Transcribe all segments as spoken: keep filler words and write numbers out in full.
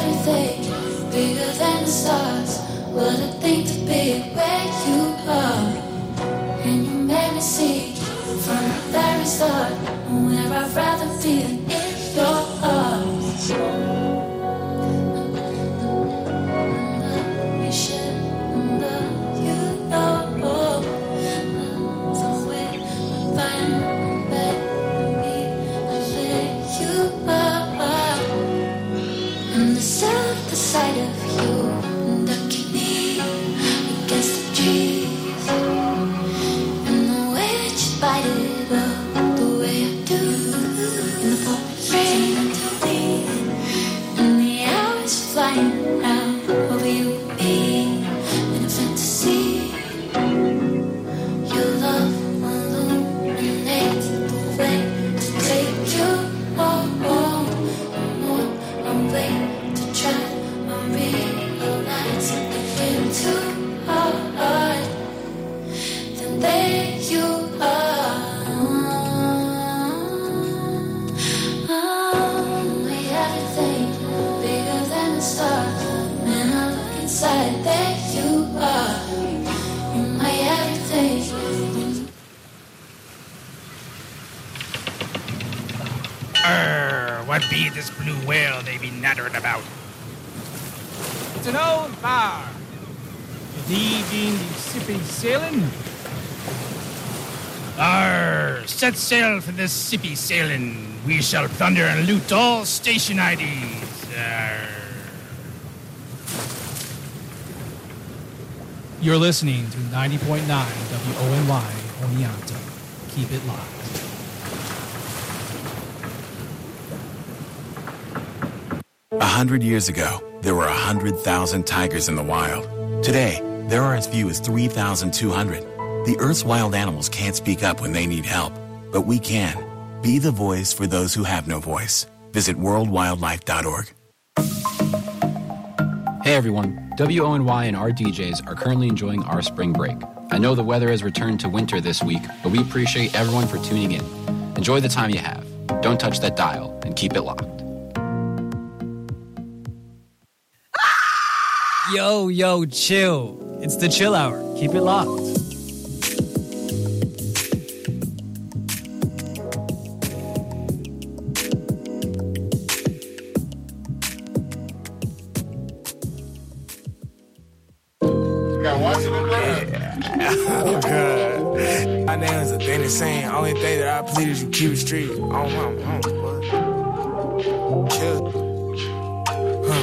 everything bigger than the stars. What a thing to be where you are. And you made me see from the very start where I'd rather be than in your arms. You should know, you know, somewhere find me, where you are. And the sound, the sight of you, ducking me against the trees, and the way that you bite it up, the way I do, in the pouring rain until me, and the hours flying out over you and me, in a fantasy. Your love illuminates the way to take you home, home, away to try and realize something too hard. Then there you are. Oh, my everything bigger than the stars. Man, I look inside. There you are. You're my everything. Err, what be this blue whale they be nattering about? It's an old bar. Thee being the sippy sailing? Arr, set sail for this sippy sailing. We shall plunder and loot all station I Ds. Arr. You're listening to ninety point nine W O N Y Oneonta. Keep it locked. A hundred years ago, there were a hundred thousand tigers in the wild. Today, there are as few as three thousand two hundred. The Earth's wild animals can't speak up when they need help, but we can. Be the voice for those who have no voice. Visit world wildlife dot org. Hey everyone, W O N Y and our D Js are currently enjoying our spring break. I know the weather has returned to winter this week, but we appreciate everyone for tuning in. Enjoy the time you have. Don't touch that dial and keep it locked. Yo, yo, chill. It's the chill hour. Keep it locked. Oh, God. My name is a thing the same. Only thing that I plead is you keep it street. Oh, mama, mama, chill. Huh.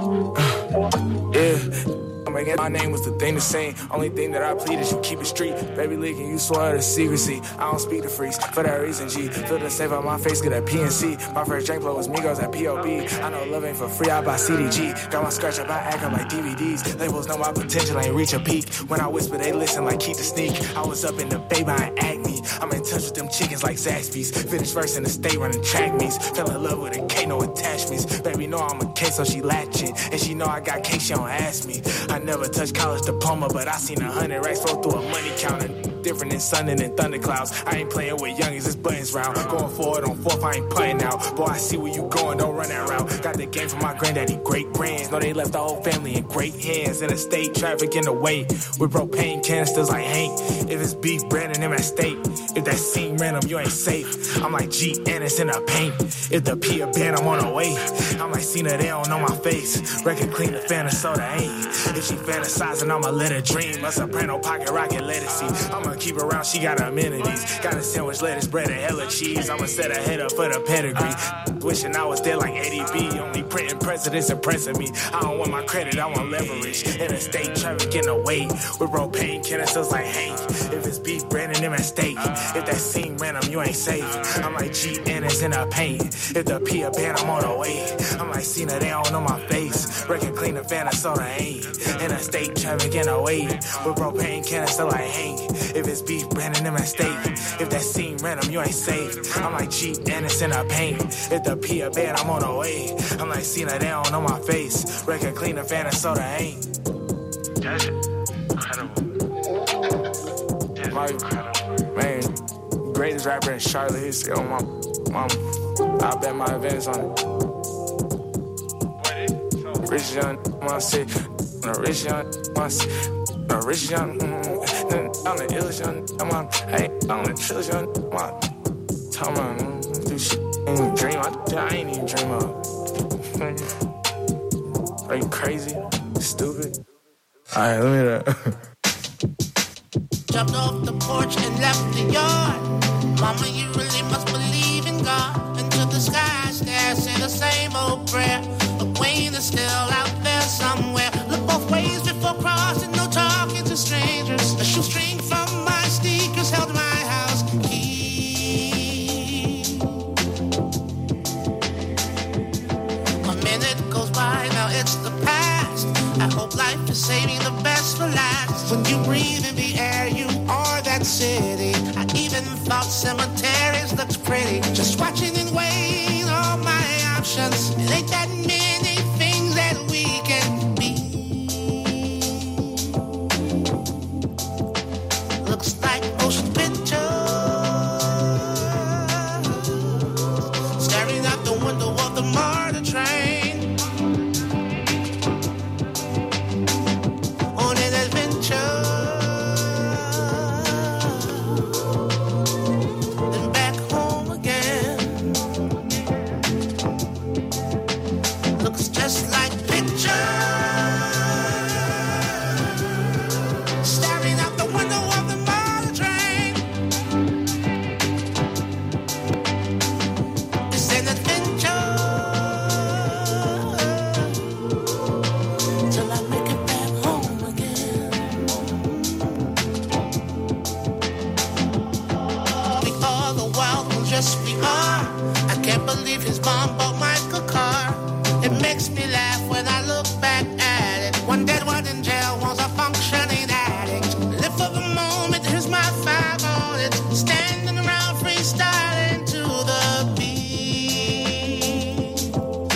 Yeah. My name was the thing the same. Only thing that I plead is you keep it street. Baby leaking, you swear the secrecy. I don't speak to freaks for that reason, G. Feel the safe on my face, get that P N C. My first drink flow was Migos at P O B. I know love ain't for free, I buy C D G. Got my scratch up, I act up like D V Ds. Labels know my potential ain't reach a peak. When I whisper, they listen like keep the sneak. I was up in the bay behind Acme. I'm in touch with them chickens like Zaxby's. Finished first in the state running track meets. Fell in love with a K, no attachments. Baby know I'm a K, so she latch it. And she know I got K, she don't ask me. I never touched college diploma, but I seen a hundred racks flow through a money counter. Different than sun and thunderclouds. I ain't playing with youngies, it's buttons round. Going forward on fourth, I ain't putting out. Boy, I see where you going, don't run that route. Got the game from my granddaddy, great grands. Know they left the whole family in great hands. In a state, traffic in the way. With propane canisters like Hank. If it's beef, bread, and them at steak. If that scene random, you ain't safe. I'm like G, and it's in the paint. If the P a band, I'm on the way. I'm like Cena, they don't know my face. Record clean, the fan of soda ain't. If she fantasizing, I'ma let her dream. A soprano, pocket rocket, let it see. I'ma keep her around, she got amenities. Got a sandwich, lettuce, bread, and hella cheese. I'ma set her head up for the pedigree. Wishing I was there like Eddie B. Only printing presidents impressing me. I don't want my credit, I want leverage. Interstate traffic in the way. With propane canisters like Hank. If it's beef, bread, and them at steak. If that scene random, you ain't safe. I'm like G, and it's in the paint. If the P a band, I'm on the way. I'm like Cena, they don't know my face. Record clean, the fan of soda ain't. Interstate traffic in the way. With propane canister like Hank. If it's beef, bread, and them at steak. If that scene random, you ain't safe. I'm like G, and it's in the paint. If the P a band, I'm on the way. I'm like Cena, they don't know my face. Record clean, the fan of soda ain't. That's incredible. My, man, greatest rapper in Charlotte history. Oh, my, mama. I bet my events on it. rich young, my city. I'm a rich young, my city. I'm a rich young, mm, I'm the illest young, I'm a, hey, I'm the trillest young, my, talking about, mm, do shit, ain't dream, I, I ain't even dream of. Are you crazy? Stupid? Alright, let me hear that. Jumped off the porch and left the yard. Mama, you really must believe in God. Into the sky, stare, say the same old prayer. The queen is still out there somewhere. Look both ways before crossing, no talking to strangers. A shoestring from my sneakers held my house key. A minute goes by, now it's the past. I hope life is saving the best for last. When you breathe in the air, you are that city. I even thought cemeteries looked pretty. Just watching and weighing all my options. It ain't that many things that we can be. Looks like motion pictures. Staring out the window of the MARTA train. On an adventure. Then back home again. Looks just like pictures. Staring out the window of the MARTA train. It's an adventure. Till I make it back home again. We are the wild ones, yes we are. I can't believe his mom bought Mike a car. It makes me laugh when I look back at it. One dead, one in jail, one's a functioning addict. Live for the moment, here's my five on it. Standing around freestyling to the beat.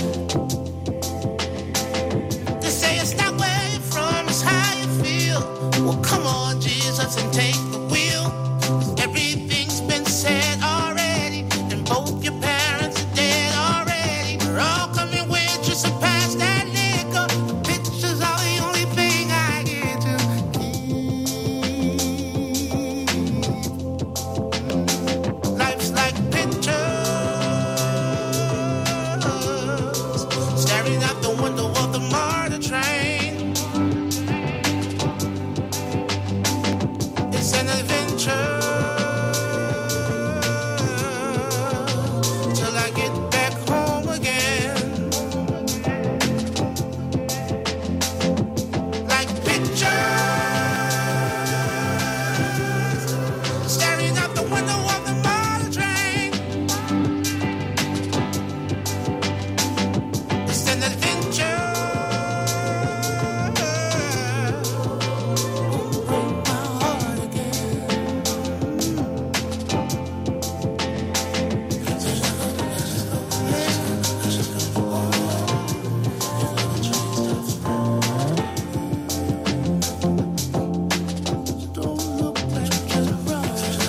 They say it's not where you're from, it's how you feel. Well, come on, Jesus, and take the wheel. 'Cause everything's been said already, and both your parents are dead already. We're all coming with you, so pass that liquor. The pictures are the only thing I get to keep. Life's like pictures. Staring out the window of the MARTA train. It's an adventure. Till I get back home again. Like pictures. Staring out the window of the MARTA train. It's an adventure. Break my heart again. Don't look back and run.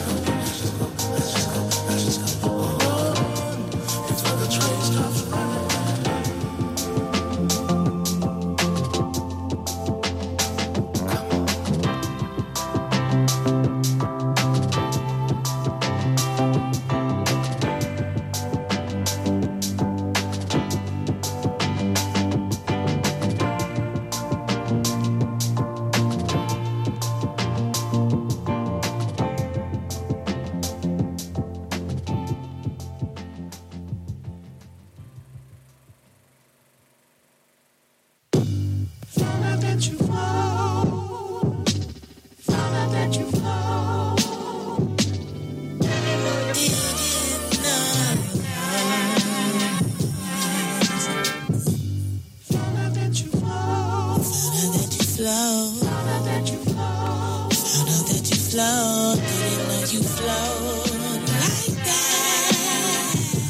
It's where the train stops running. Found out that you fall. Found out that you fall. Found out that you fall. Found out that you flow. Found out that you fall. Found out that you flow. Didn't know you flow like that.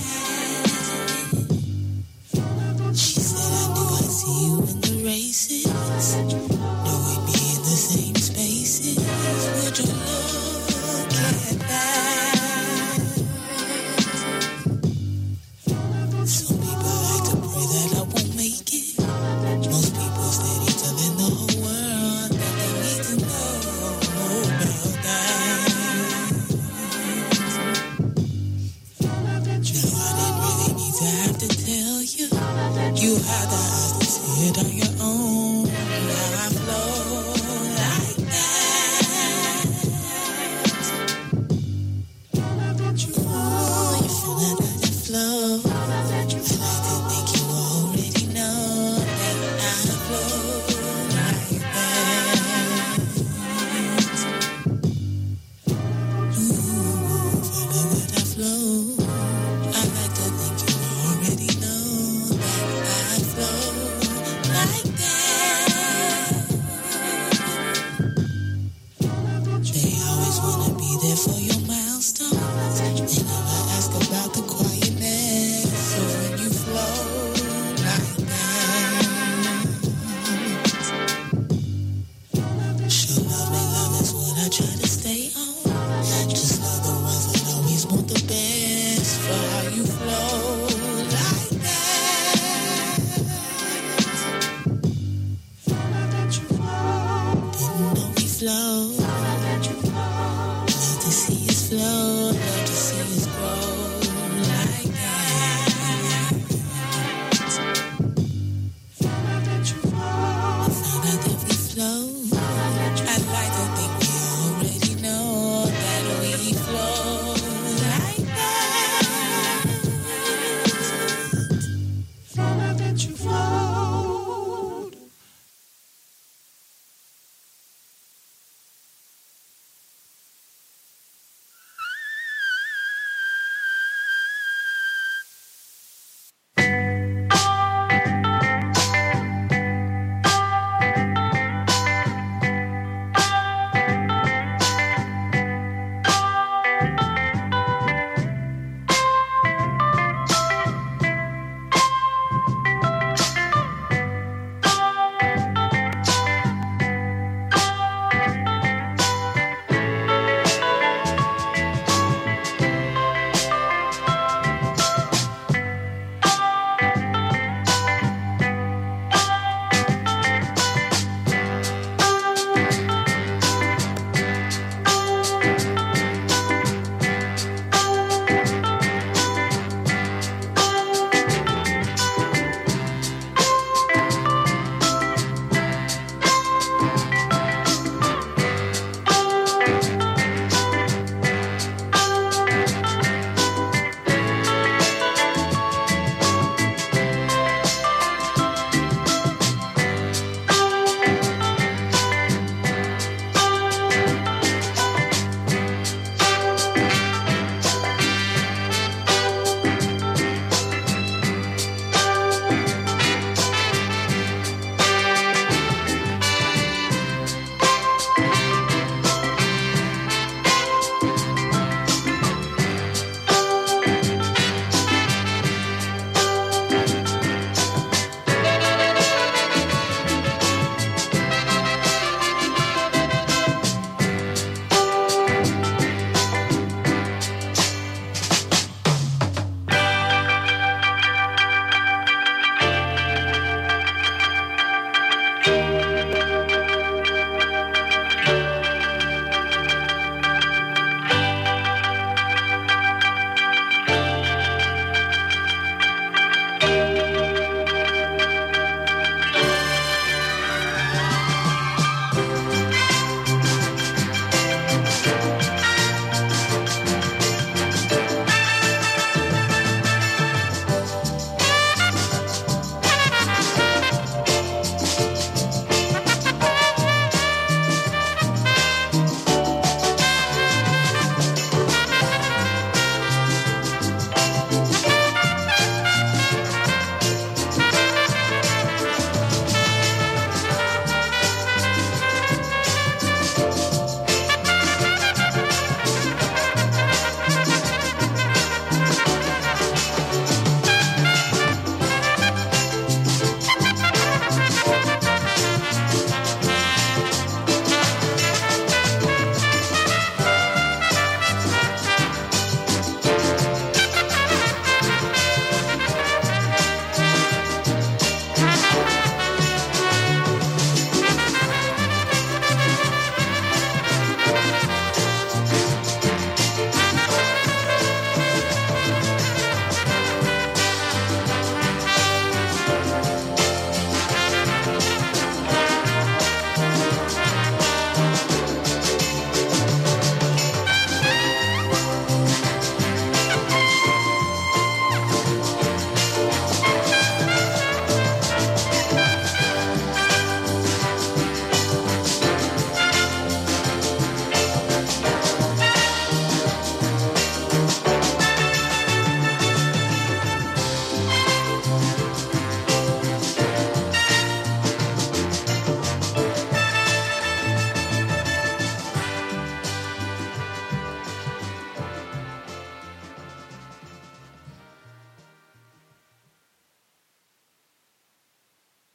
She said I knew I'd see you in the races. Know we'd be in the same spaces. Would you look at that? Some people like to pray that I won't make it. You have the eyes to see it on your own. I flow like that. You flow, you feel that that flow. I like to think you already know that I flow like that. Ooh, follow with that flow. I like to think you already know that I flow like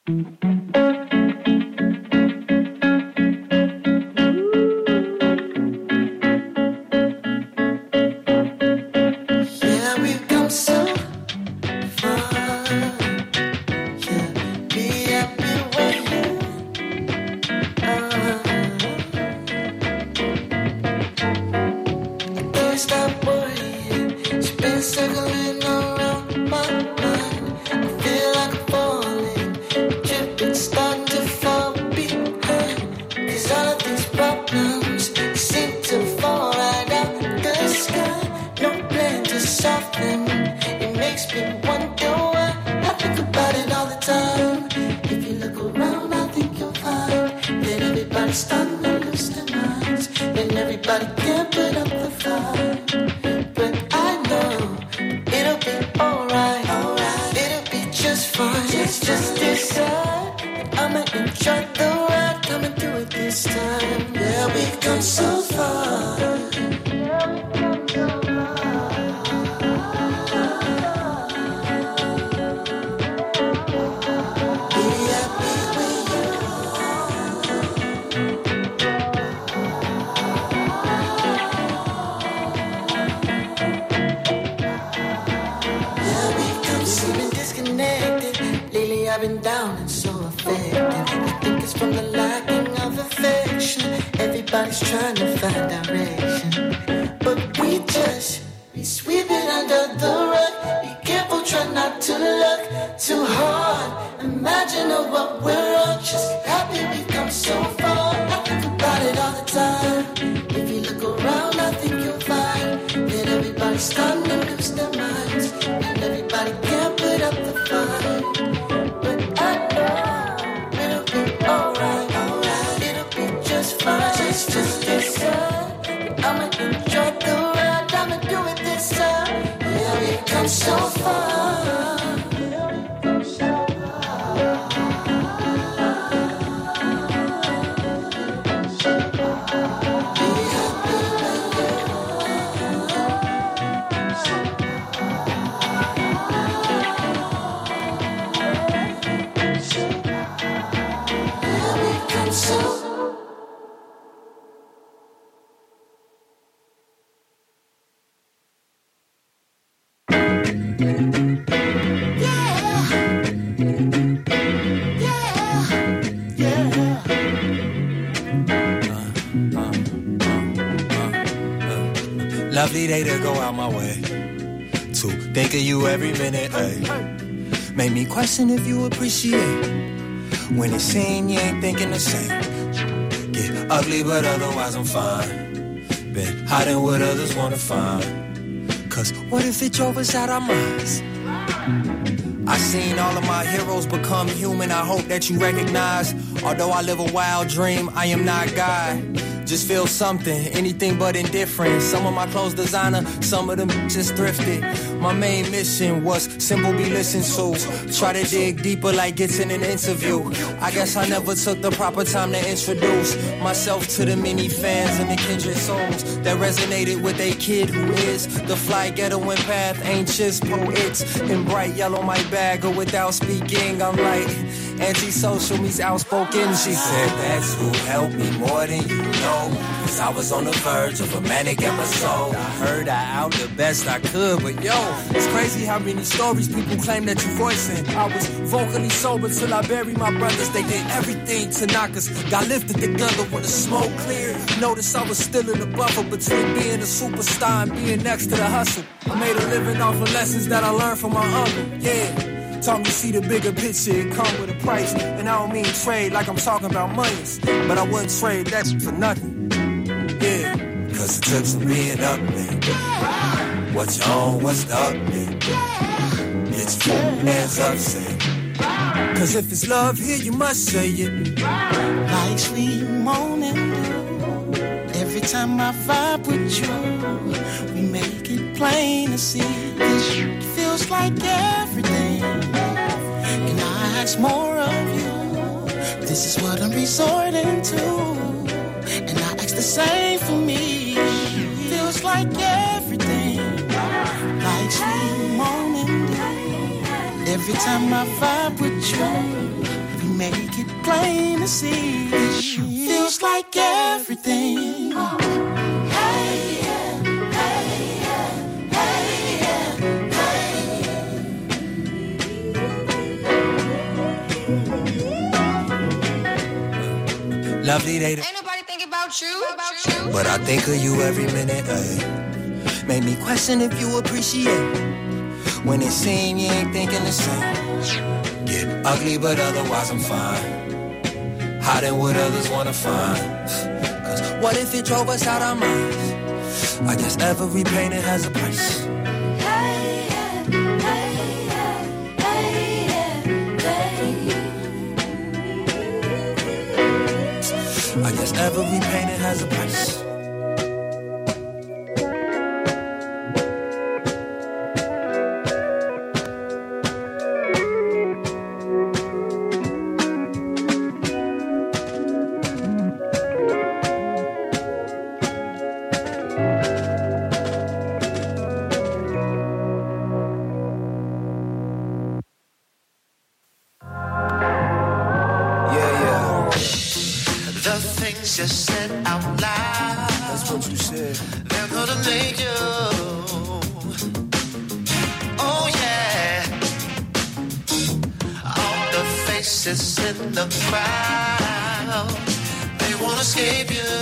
Lovely day to go out my way to think of you every minute, ay. Made me question if you appreciate when it's seen you ain't thinking the same. Get ugly but otherwise I'm fine. Been hiding what others wanna find. Cause what if it drove us out our minds? I seen all of my heroes become human. I hope that you recognize, although I live a wild dream, I am not God. Just feel something, anything but indifferent. Some of my clothes designer, some of them just thrifted. My main mission was simple, be listened to. Try to dig deeper like it's in an interview. I guess I never took the proper time to introduce myself to the many fans and the kindred souls that resonated with a kid who is the fly ghetto and path, anxious poets in bright yellow my bag, or without speaking I'm like antisocial meets outspoken. She said that's who helped me more than you know. Cause I was on the verge of a manic episode. I heard I out the best I could, but yo, it's crazy how many stories people claim that you voicing. I was vocally sober till I buried my brothers. They did everything to knock us. Got lifted together when the smoke cleared. Noticed I was still in the buffer between being a superstar and being next to the hustle. I made a living off of lessons that I learned from my uncle. Yeah, taught me to see the bigger picture. It come with a price, and I don't mean trade like I'm talking about monies, but I wouldn't trade that for nothing. Yeah, cause it took some being up there. What you own, what's the up there? Get your hands up, say. Cause if it's love here, you must say it. Like sweet morning dew. Every time I vibe with you, we make it plain to see. This feels like everything. Can I ask more of you? This is what I'm resorting to. And I ask the same for me. Feels like everything. Like sweet morning dew. Every time I vibe with you, we fantasy. Feels like everything. Hey, yeah, hey, yeah, hey, yeah, hey. Lovely day. Ain't nobody thinking about you, about you. But I think of you every minute, ay. Made me question if you appreciate when it seems you ain't thinking the same. Get ugly, but otherwise I'm fine. Hiding what others wanna find. Cause what if it drove us out our minds? I guess every painting has a price. Hey, yeah, hey, yeah, hey, yeah, hey. I guess every painting has a price. Just said out loud. That's what you said. They're gonna make you. Oh yeah. All the faces in the crowd, they wanna escape you.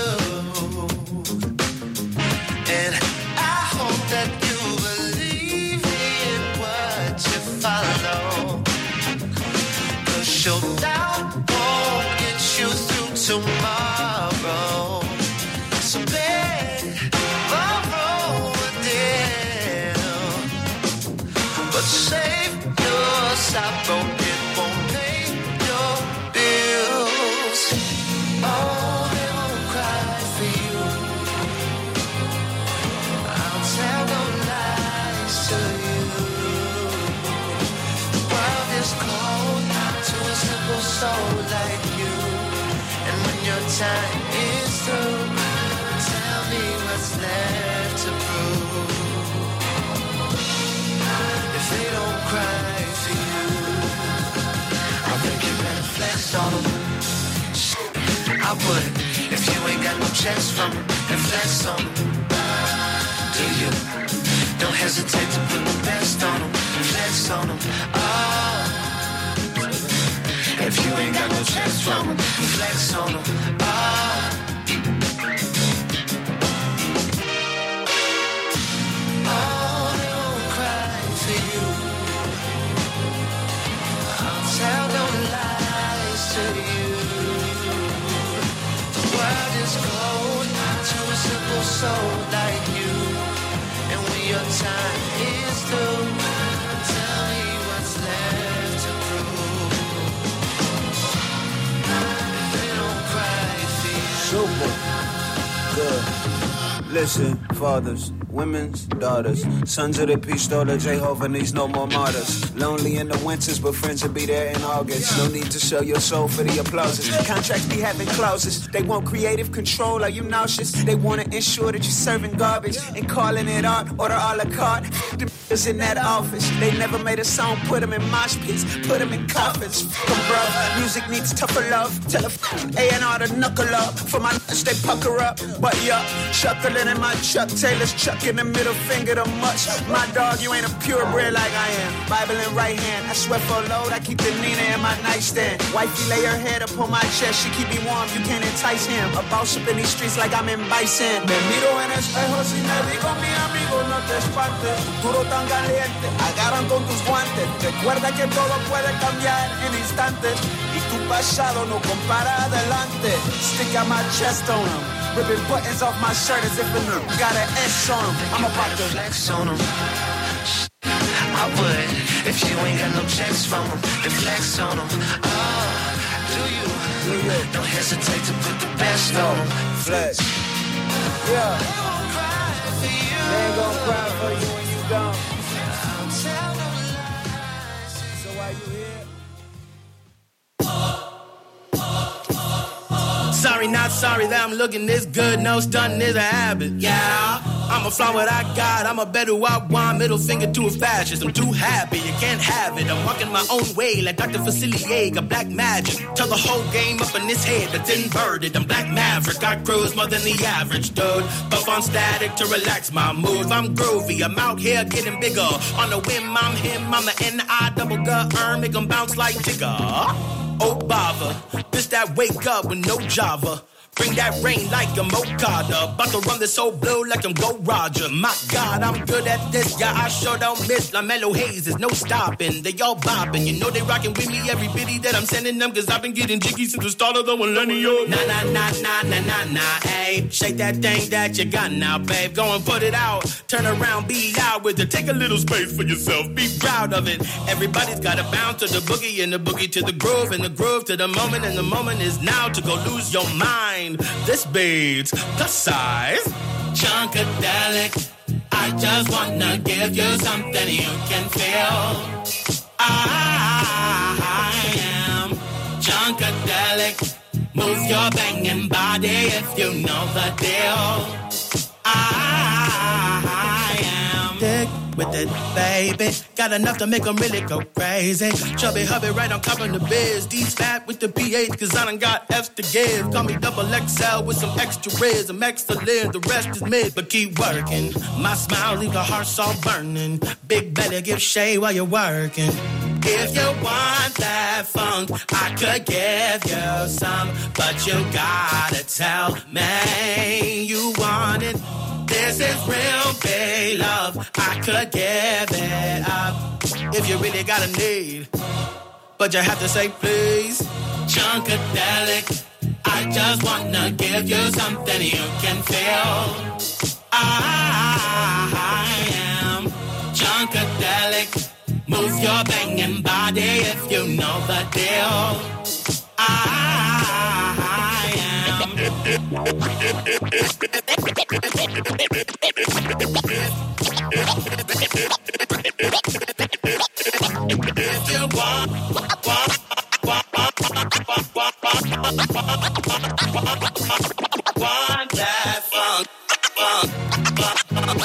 And I hope that you believe in what you follow. Cause your doubt won't get you through tomorrow. So beg, borrow a deal, but save your sorrow, it won't pay your bills. Oh, they won't cry for you. I'll tell no lies to you. The world is cold to a simple soul like you. And when your time is through, tell me what's left to prove. If they don't cry for you, I think you better flex on them. I would, if you ain't got no checks from them, then flex on them. Do you? Don't hesitate to put the best on them, flex on them. Oh. If you ain't got no checks from them, flex on them. Oh. Oh, they won't cry for you. I'll tell no lies to you. The world is cold to a simple soul like you. And when your time is through, tell me what's left to prove. If they don't cry for you. Super. Good. Listen, fathers, women's daughters, sons of the Pistola, Jehovah needs no more martyrs. Lonely in the winters, but friends will be there in August. No need to sell your soul for the applauses. Contracts be having clauses. They want creative control. Are you nauseous? They want to ensure that you're serving garbage and calling it art. Order a la carte. The is in that office. They never made a song. Put them in mosh pits. Put them in coffins. Fuck them, bro. Music needs tougher love. Tell a A and R to knuckle up. For my nuts, they pucker up. But yeah, chuckling in my Chuck Taylor's chucking the middle finger to much. My dog, you ain't a purebred like I am. Bible in right hand. I swear for a load, I keep the Nina in my nightstand. Wifey lay her head upon my chest. She keep me warm, you can't entice him. A boss up in these streets like I'm in Bison. Me miro en espejo si me digo mi amigo, no te espantes. Futuro tan caliente, agarran con tus guantes. Recuerda que todo puede cambiar en instantes. Y tu pasado no compara adelante. Stick out my chest on him. Ripping buttons off my shirt as if it got an S on him. I'm about to flex on him. I would, if you ain't got no checks from him, then flex on him. Oh, do you? Do you? Don't hesitate to put the best on him. Flex. Yeah. They won't cry for you. They ain't gonna cry for you when you gone. I'll tell no lies. So why you here? Sorry, not sorry that I'm looking this good. No stunting is a habit. Yeah, I'ma flaunt what I got, I'ma bet who I want. Middle finger to a fascist, I'm too happy, you can't have it. I'm walking my own way like Doctor Facilier, got black magic. Tell the whole game up in this head that's inverted. I'm Black Maverick, I cruise more than the average dude. Puff on static to relax my mood. I'm groovy, I'm out here getting bigger. On the whim, I'm him, I'm the N I double G erm, make them bounce like Tigger. Oh, bother, this that wake up with no Java. Bring that rain like a Mokada. About to run this whole blue like I'm Go Roger. My God, I'm good at this. Yeah, I sure don't miss. La Mellow Haze, there's no stopping. They all bopping. You know they rocking with me every bitty that I'm sending them. Cause I've been getting jiggy since the start of the millennium. Nah, nah, nah, nah, nah, nah, nah, ayy. Shake that thing that you got now, babe. Go and put it out. Turn around, be out with it. Take a little space for yourself. Be proud of it. Everybody's gotta bounce to the boogie and the boogie to the groove and the groove to the moment. And the moment is now to go lose your mind. This beats the size Chunkadelic. I just wanna give you something you can feel. I am Chunkadelic. Move your banging body if you know the deal. I am Dick with it, baby. Got enough to make them really go crazy. Chubby hubby right on top of the biz. D's fat with the P H cause I done got F's to give. Call me double X L with some extra riz. I'm excellent, the rest is mid, but keep working. My smile leave the hearts all burning. Big belly give shade while you're working. If you want that funk, I could give you some, but you gotta tell me you want it. This is real big love, I could give it up if you really got a need, but you have to say please. Chunkadelic, I just wanna give you something you can feel. I am Chunkadelic. Move your banging body if you know the deal. I am. If you want, want, want, want that funk, funk, funk,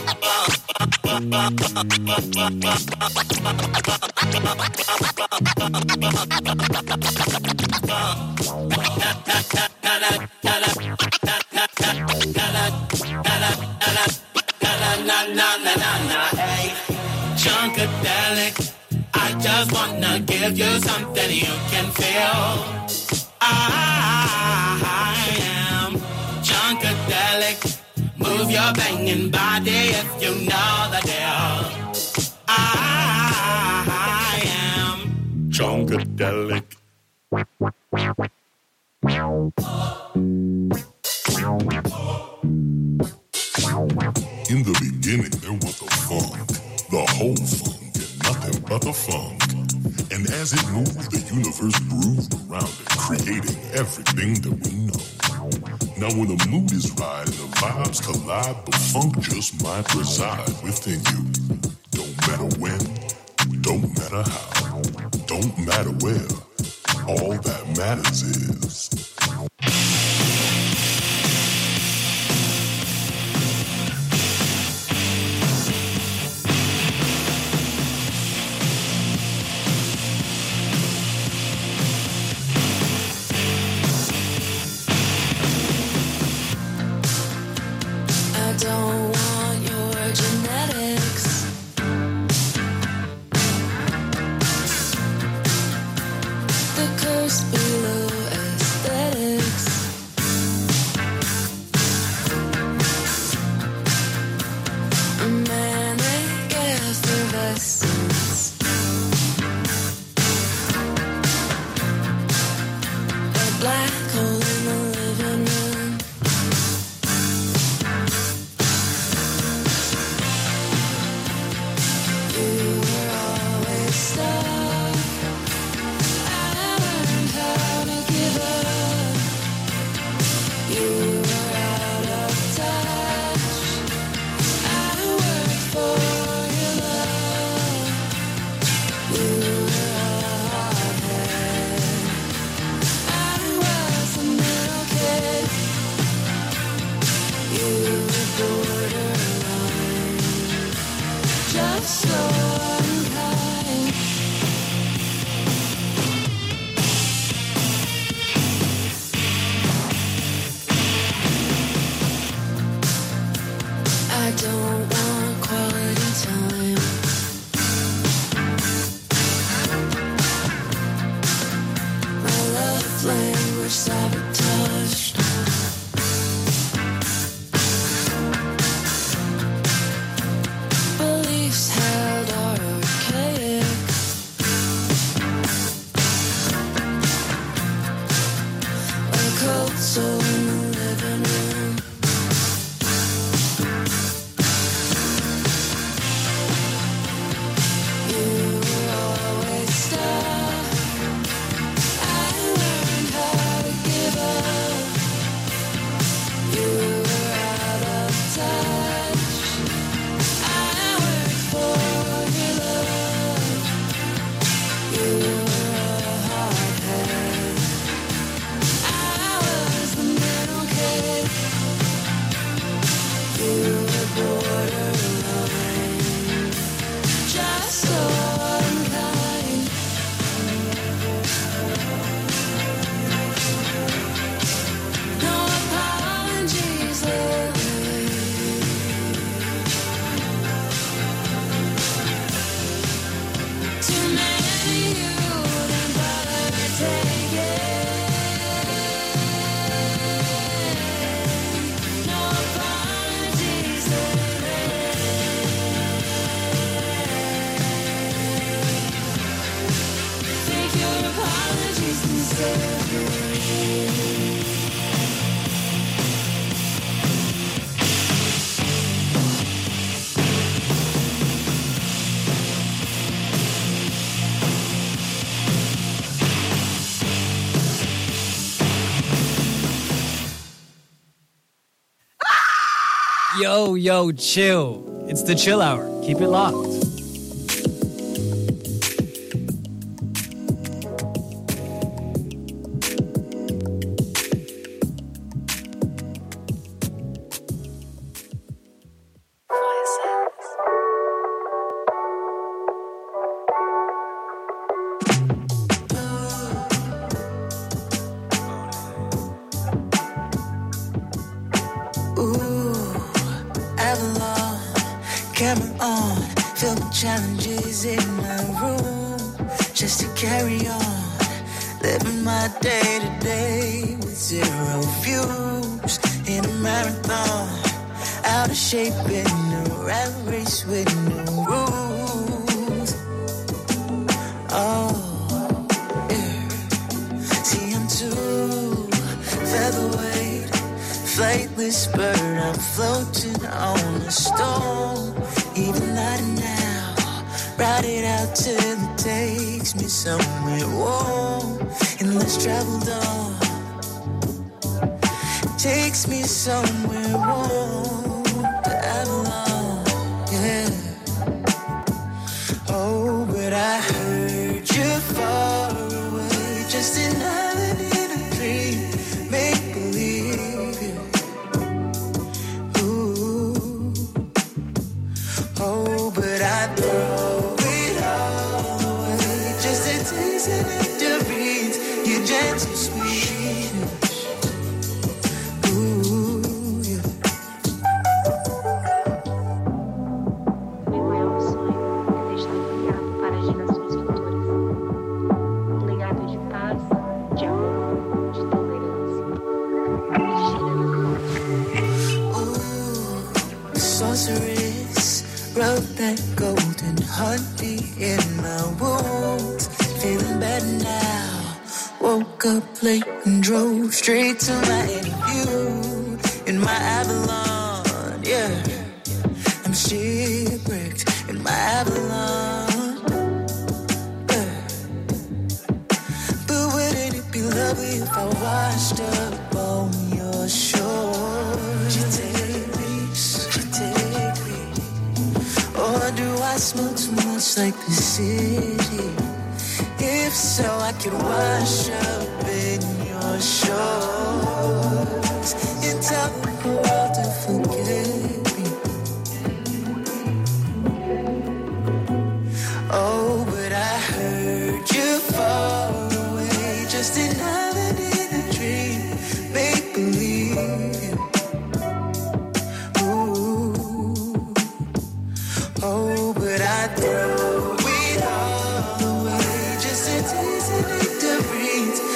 Chunkadelic, I just wanna give you something you can feel. I am Chunkadelic. Move your banging body if you know the deal. I am Chunkadelic. In the beginning, there was the funk, the whole funk, and nothing but the funk. And as it moved, the universe grooved around it, creating everything that we know. Now when the mood is right and the vibes collide, the funk just might reside within you. Don't matter when, don't matter how, don't matter where, all that matters is don't want your genetics. The curse below aesthetics. Manic effervescence. A black hole in the living room. Stuck. I learned how to language sabotaged. Beliefs held are archaic. A cold soul in the living room. You were always star. I learned how to give up. You were out of touch. I worked for your love. You were a hardhead. I was the middle kid. You were borderline. Just so unkind. No apologies, Lily. Too many you didn't bother to take it. No apologies, Lily. Take your apologies instead. Yo, yo, chill. It's the chill hour. Keep it locked. Ooh, Avalon, camera on, feel the challenges in my room, just to carry on, living my day to day with zero views, in a marathon, out of shape in a rat race with no rules. Oh, yeah. See, I'm too featherweight, flightless bird, I'm floating on a storm. Even lighter now, ride it out till it takes me somewhere warm. And let's travel on, takes me somewhere warm. To Avalon, yeah. Oh, but I heard you far away, just another little dream, make believe you. Oh, but I throw it all away, just a taste of nectarines, your gentle sweetness. Ooh, yeah. Meu maior sonho é deixar um legado para gerações futuras. Um legado de paz, de amor, de tolerância. Ooh, sorceress wrote that golden heartbeat in my wounds. Feeling better now. Woke up late and drove straight to my interview in my Avalon. Yeah, I'm shipwrecked in my Avalon. Yeah. But wouldn't it be lovely if I washed up on your shore? You take me, you take me. Or do I smell too much like the city? If so, I could wash up in your shores and tell the world to forget me. Oh, but I heard you far away, just another little dream, make believe. Ooh. Oh, but I throw it all away, just a taste of nectarines,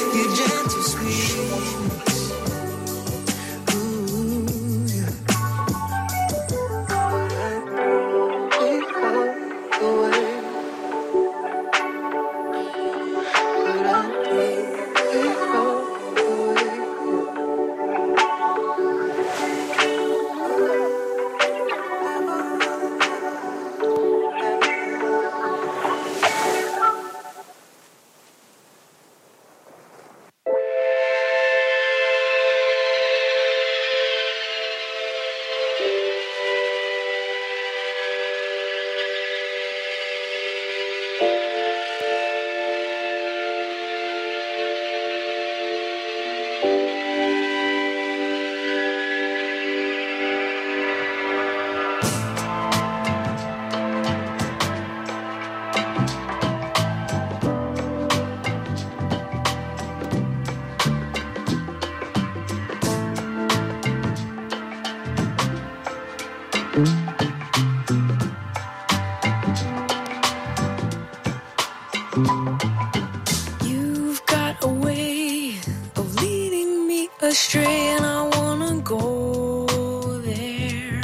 astray and I wanna go there.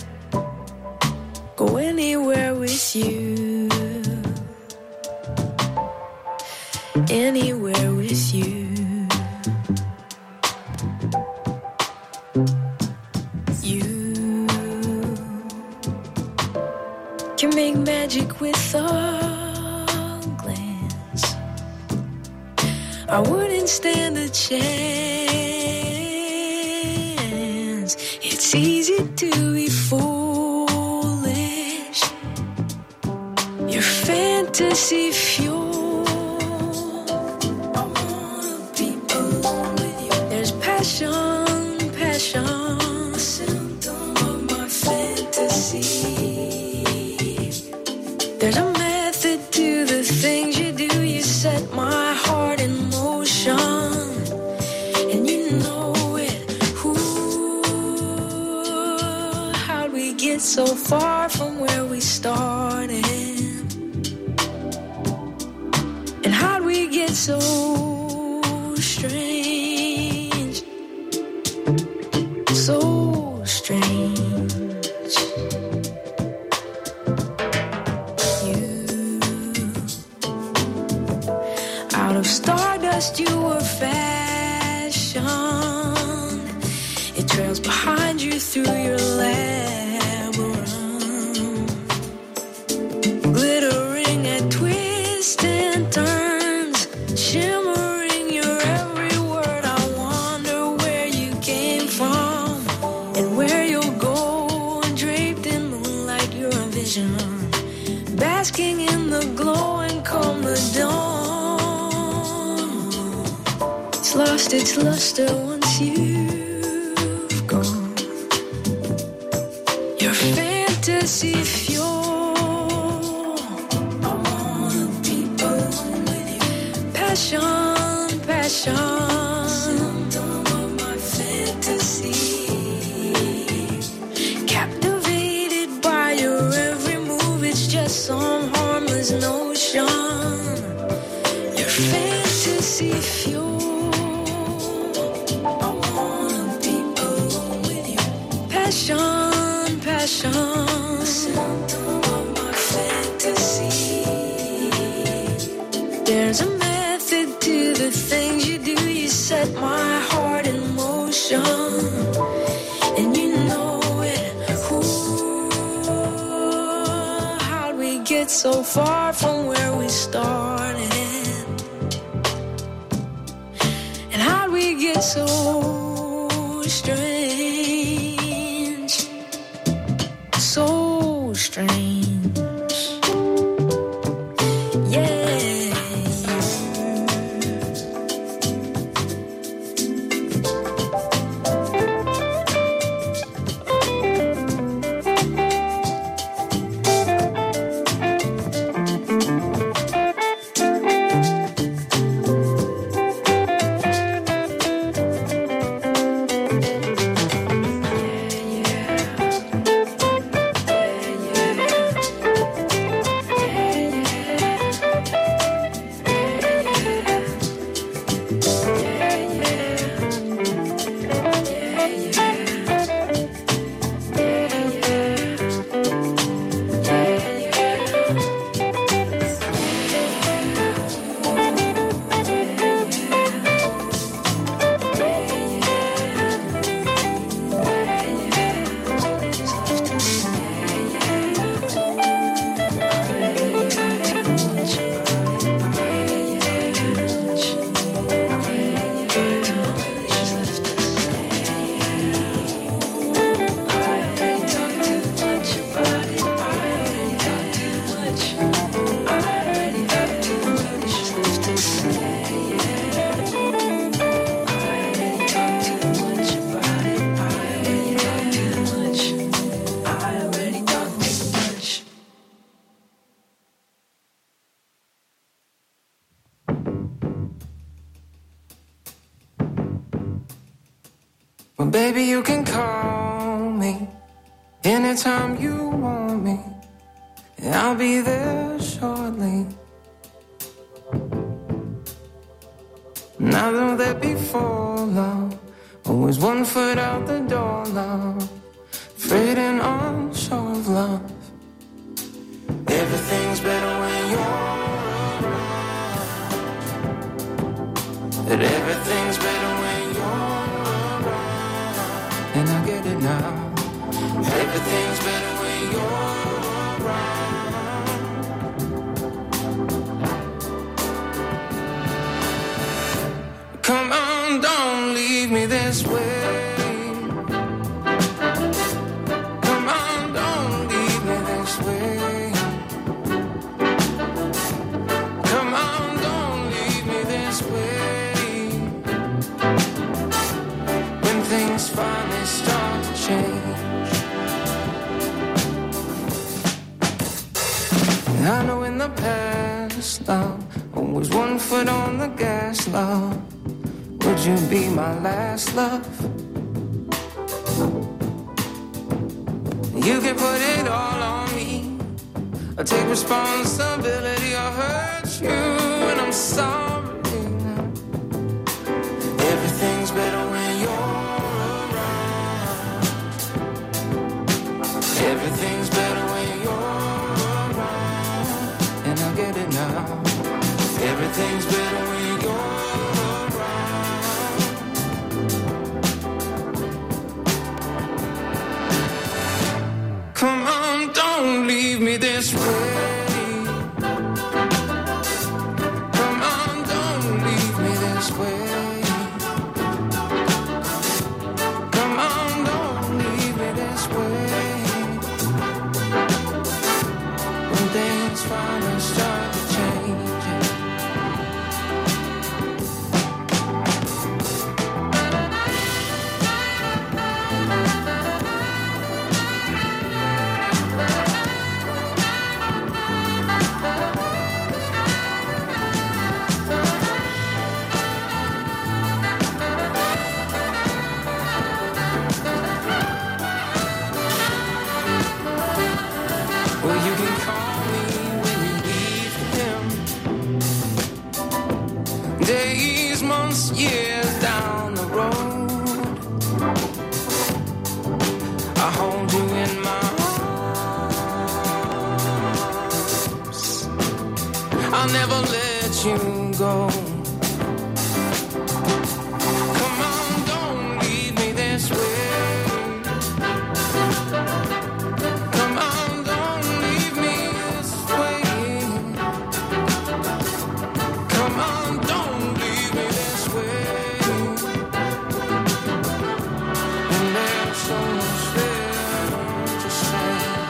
Go anywhere with you. Anywhere with you. You can make magic with a glance. I wouldn't stand a chance. It's easy to be foolish. Your fantasy fuel. I wanna be alone with you. There's passion, passion, a symptom of my fantasy. There's a method to the things you do. You set my heart in motion, and you know it. Ooh, how'd we get so far from where we started? And how'd we get so strange? So strange. You, out of stardust, you were fashioned. It trails behind you through your labyrinth, glittering at twists and turns, shimmering your every word. I wonder where you came from and where you'll go. Draped in moonlight, you're a vision, basking in the glow and come the dawn. It's lost its luster once you've gone. Your fantasy fuel. I wanna be alone with you. Passion, passion, symptom of my fantasy. Captivated by your every move. It's just some harmless notion. Your fantasy fuel. I wanna be alone with you. Passion, passion, symptom of my fantasy. There's a method to the things you do. You set my heart in motion, and you know it. Ooh, how'd we get so far from where we started? And how'd we get so strange? So strange. Yeah. Well, baby, you can call me anytime you want me, and I'll be there shortly. And I know that before long Always one foot out the door, love. Afraid and unsure of love. Everything's better when you're around. That everything's better when you're around. And I get it now. Everything's better when you're around. Come on, don't leave me this way. Come on, don't leave me this way. Come on, don't leave me this way. When things finally start to change. I know in the past, love, always one foot on the gas, love. Would you be my last love? You can put it all on me. I take responsibility. I hurt you and I'm sorry now. Everything's better when you're around. Everything's better when you're around. And I get it now. Everything's better when you're Come on, don't leave me this way. Come on, don't leave me this way. Come on, don't leave me this way. When things finally start to change. Days, months, years down the road, I hold you in my arms. I'll never let you go. Come on, don't leave me this way. Come on, don't leave me this way. Come on, don't leave me this way. And there's so much there to say.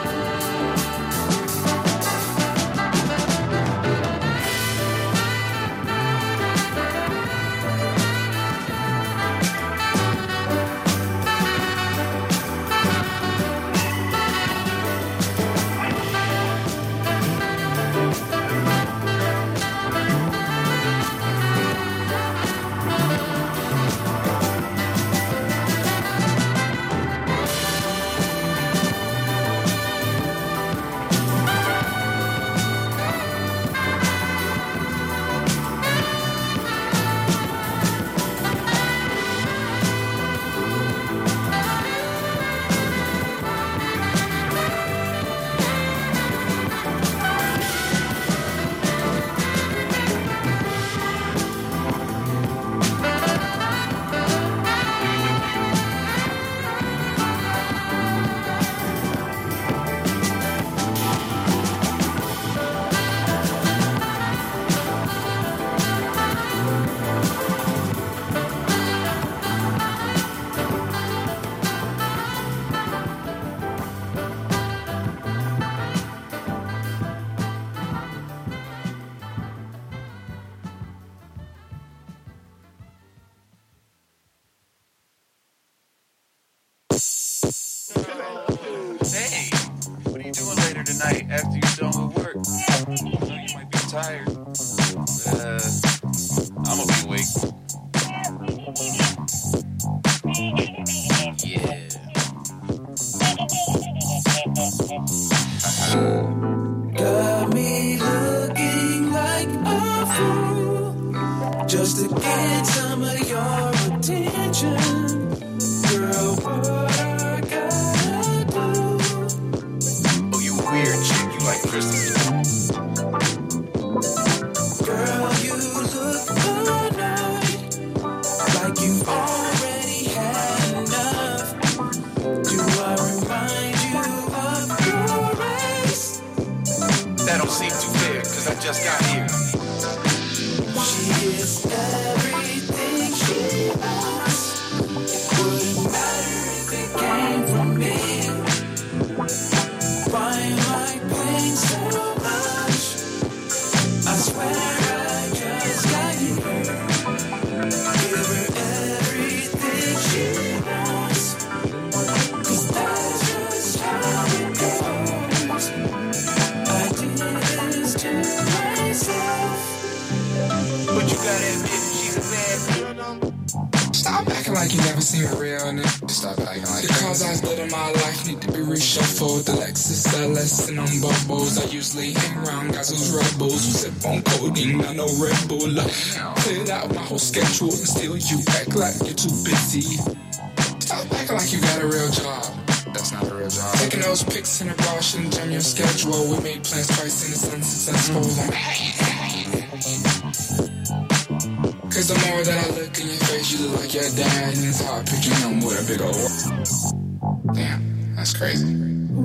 Hey, what are you doing later tonight after you're done with work? I know you might be tired. Uh, I'm gonna be awake. Yeah. Got me looking like a fool just to get some of your attention. you already had enough. Do I remind you of your race? That don't seem too fair, cause I just got here. She is everything she wants. It wouldn't matter if it came from me. Why am I paying so much? I swear I just got here. Give her everything she wants, cause that's just how it goes. I did this to myself. But you gotta admit, she's a bad girl. Stop acting like you never seen a real nigga. Stop acting like the cars I living my life need to be reshuffled. The Lexus L S and on bubbles. I usually hang around guys who's rebels who sip on codeine, not no Red Bull. Cleared out my whole schedule and still you act like you're too busy. Stop acting like you got a real job. That's not a real job. Taking those pics in a bar shouldn't jam your schedule. We made plans twice and it's unsuccessful. Cause the more that I look in your face, you look like your dad, and it's hard picking him with a big old. Damn, that's crazy.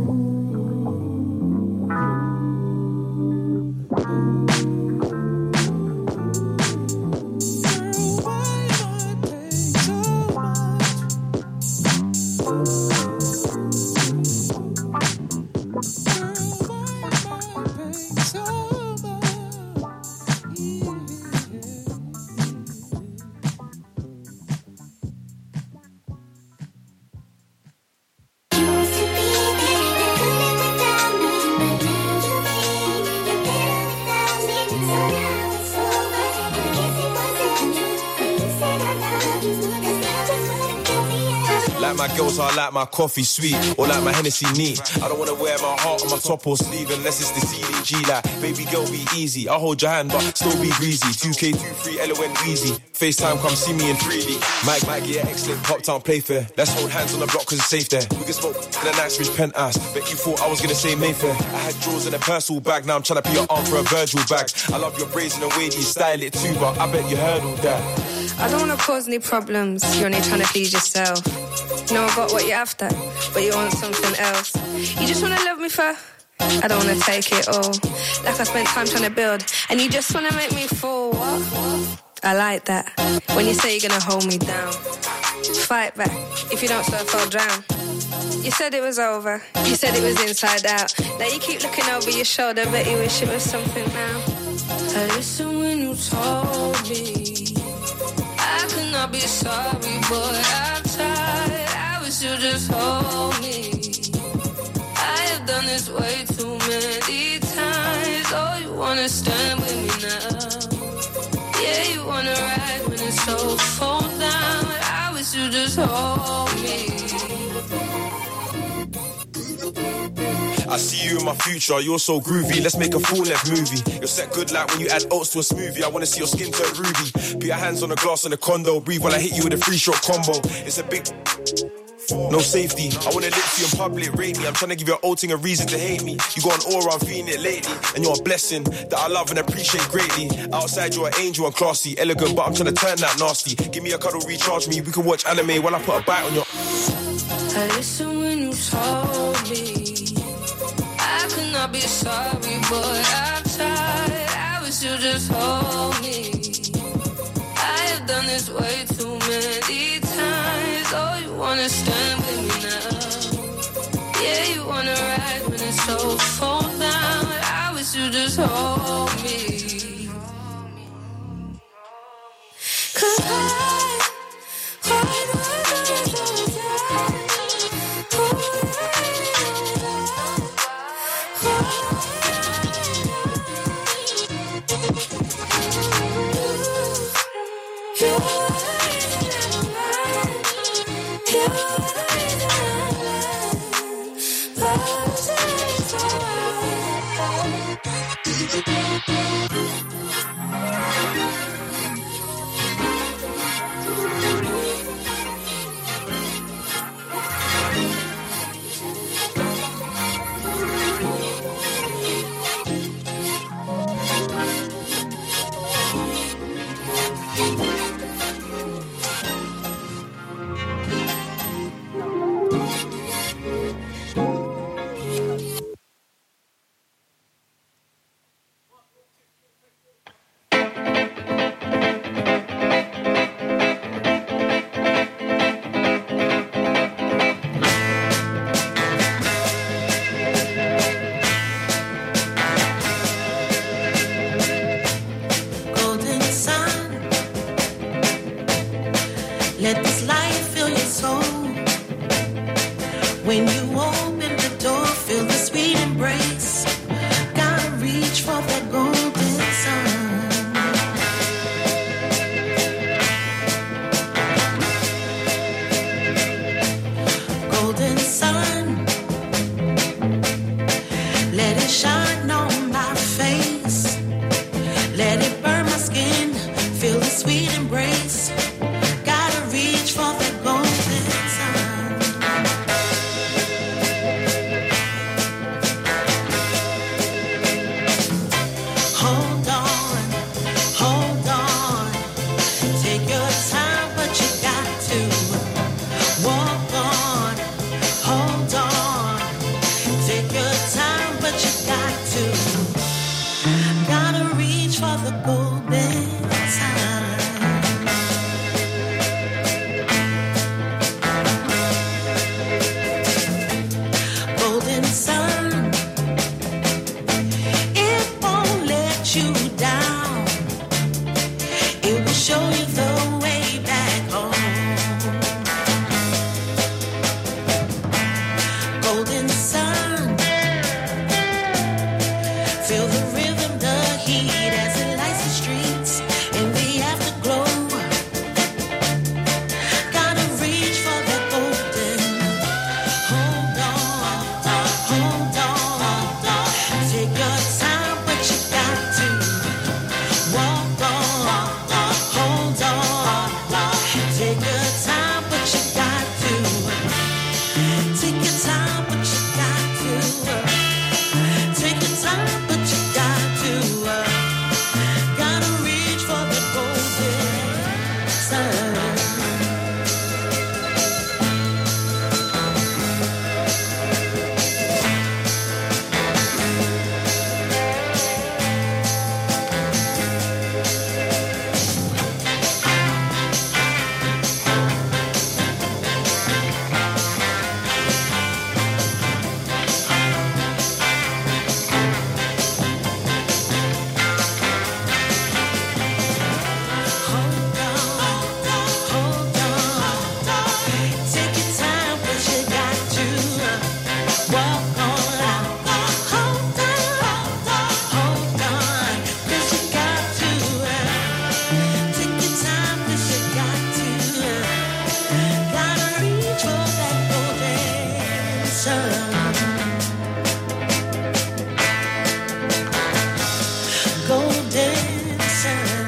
My girls are like my coffee sweet or like my Hennessy neat. I don't wanna wear my heart on my top or sleeve unless it's the C D G. Like, baby girl, be easy. I'll hold your hand, but still be greasy. two K twenty-three, L O N Weezy. FaceTime, come see me in three D. Mike, Mike, yeah, excellent. Pop town, play fair. Let's hold hands on the block cause it's safe there. We can smoke in a nice rich penthouse. Bet you thought I was gonna say Mayfair. I had drawers in a personal bag. Now I'm trying to put your arm for a Virgil bag. I love your braids and the way that you style it too, but I bet you heard all that. I don't wanna cause any problems. You're only trying to please yourself. You know I got what you're after, but you want something else. You just wanna love me for I don't wanna take it all. Like I spent time trying to build, and you just wanna make me fall. What? I like that. When you say you're gonna hold me down. Fight back. If you don't surf, I'll drown. You said it was over. You said it was inside out. Now you keep looking over your shoulder, but you wish it was something now. I listened when you told me I could not be sorry, boy. I tried. I wish you just hold me. I have done this way too many times. Oh, you wanna stand with me now? Yeah, you wanna ride when it's so fall down. I wish you just hold me. I see you in my future, you're so groovy. Let's make a full-length movie. You're set good like when you add oats to a smoothie. I wanna see your skin turn ruby. Put your hands on the glass in the condo. Breathe while I hit you with a three-shot combo. It's a big... no safety. I wanna lick you in public, rate me. I'm trying to give your old thing a reason to hate me. You got an aura, I'm feeling it lately. And you're a blessing that I love and appreciate greatly. Outside you're an angel and classy, elegant, but I'm trying to turn that nasty. Give me a cuddle, recharge me. We can watch anime while I put a bite on your... I listened when you told me I could not be sorry, boy. I tried. I wish you just hold me. I have done this way too many times. Oh, you wanna stand with me now? Yeah, you wanna ride when it's so fall down. I wish you just hold me. Cause I, I Let this light fill your soul. When you open the door, feel the sweet embrace. Gotta reach for that golden sun. Golden sun, let it shine on my face. Let it burn my skin, feel the sweet embrace. Gotta reach for that golden sun. Hold on, hold on. Take your time, but you got to walk on. Hold on. Take your time, but you got to. Gotta reach for the golden sun. Golden sun, it won't let you down. It will show you the way back home. Golden sun, feel the rhythm, the heat as it lights the streets in the afterglow. Gotta reach for that golden. Hold on, hold on. Take your time, but you got to walk on. Hold on. Take your time, but you got to. Take your time, but you got to. Take your time, but you got to. Gotta reach for the golden sun. Take your time, but you got to walk on. Hold on, hold on, 'cause you got to. Take your time, 'cause you got to. Gotta reach for that golden sun. Golden sun.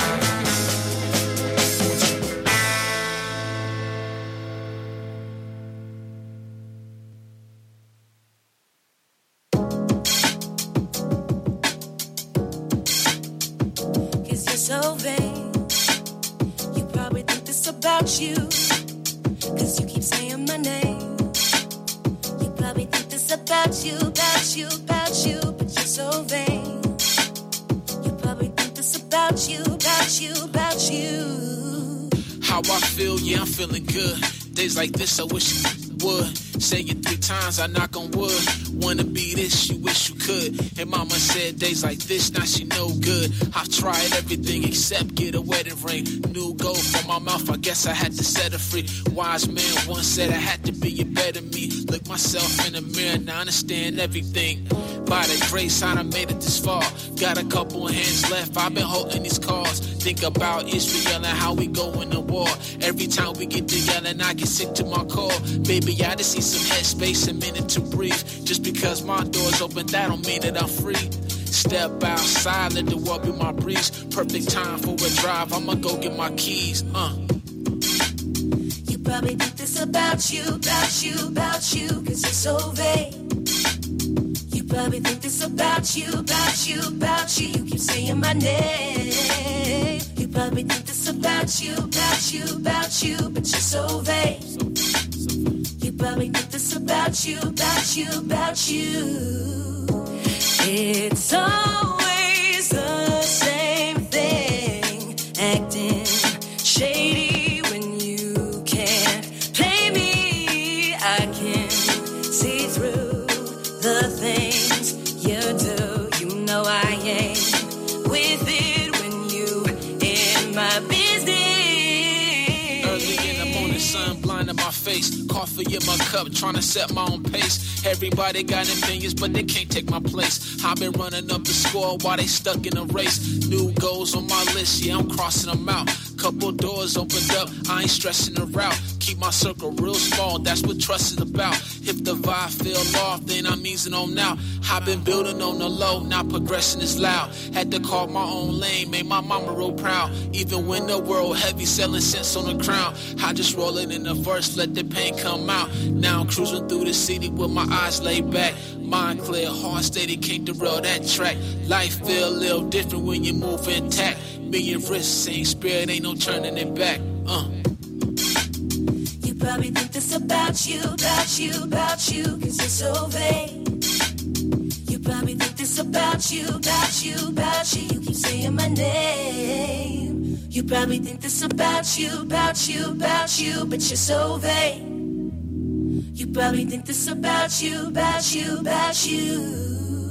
Cause you're so vain. You probably think this about you. Cause you keep saying my name. You probably think this about you, about you, about you. But you're so vain. You probably think this about you, about you, about you. How I feel, yeah, I'm feeling good. Days like this, I wish you would. Say it three times, I knock on wood. Wanna be this, you wish you could. And mama said days like this, now she no good. I've tried everything except get a wedding ring. New gold from my mouth, I guess I had to set her free. Wise man once said I had to be a better me. Look myself in the mirror, now I understand everything. By the grace, I done made it this far. Got a couple of hands left, I've been holding these cards. Think about Israel and how we go in the war. Every time we get to yelling, I get sick to my core. Baby, I just need some headspace, a minute to breathe. Just because my door's open, that don't mean that I'm free. Step outside, let the world be my breeze. Perfect time for a drive, I'ma go get my keys. Uh. You probably think this about you, about you, about you. Cause you're so vain. You probably think this about you, about you, about you. You keep saying my name. You probably think this about you, about you, about you. But you're so vain. You probably think this about you, about you, about you. It's always the same thing, acting shady when you can't play me. I can see through the things you do. You know I ain't with it when you in my business. Early sun blinding my face. Coffee in my cup, trying to set my own pace. Everybody got opinions, but they can't take my place. I've been running up the score while they stuck in a race. New goals on my list, yeah, I'm crossing them out. Couple doors opened up, I ain't stressing the route. Keep my circle real small, that's what trust is about. If the vibe fell off, then I'm easing on now. I've been building on the low, now progressing is loud. Had to carve my own lane, made my mama real proud. Even when the world heavy, selling cents on the crown. I just roll it in the verse, let the pain come out. Now I'm cruising through the city with my eyes laid back. Mind clear, heart steady, can't derail that track. Life feel a little different when you move intact. Million risks, same spirit, ain't no turning it back. Uh. You probably think this about you, about you, about you, cause you're so vague. You probably think this about you, about you, about you, you keep saying my name. You probably think this about you, about you, about you, but you're so vague. You probably think this about you, about you, about you.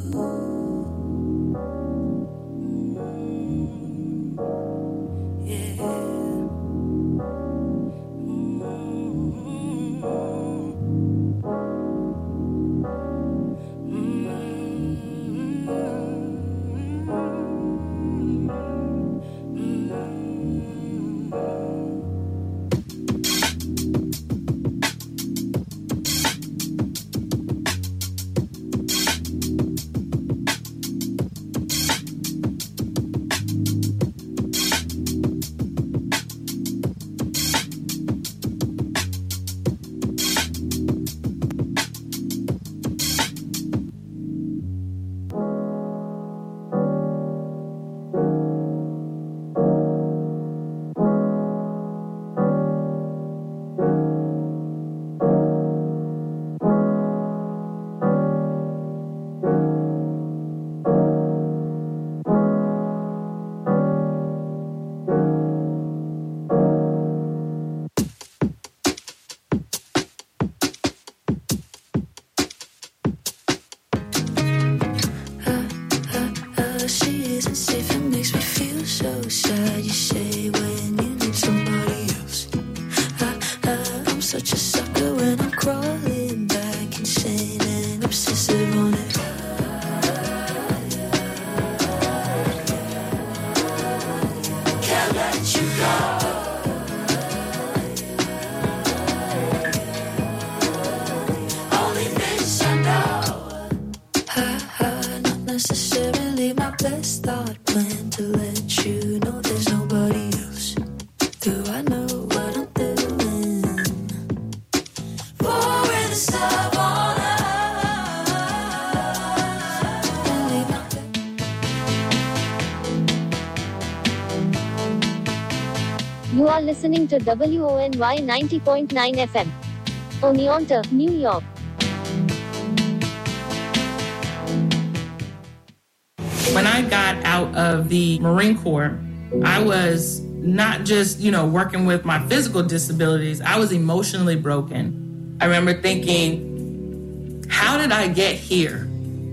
You are listening to W O N Y ninety point nine F M. Oneonta, New York. When I got out of the Marine Corps, I was not just, you know, working with my physical disabilities, I was emotionally broken. I remember thinking, how did I get here?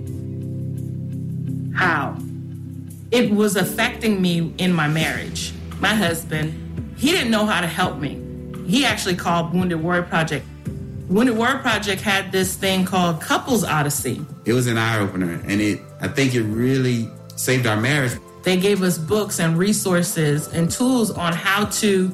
How? It was affecting me in my marriage. My husband, he didn't know how to help me. He actually called Wounded Warrior Project. Wounded Warrior Project had this thing called Couples Odyssey. It was an eye-opener, and it I think it really saved our marriage. They gave us books and resources and tools on how to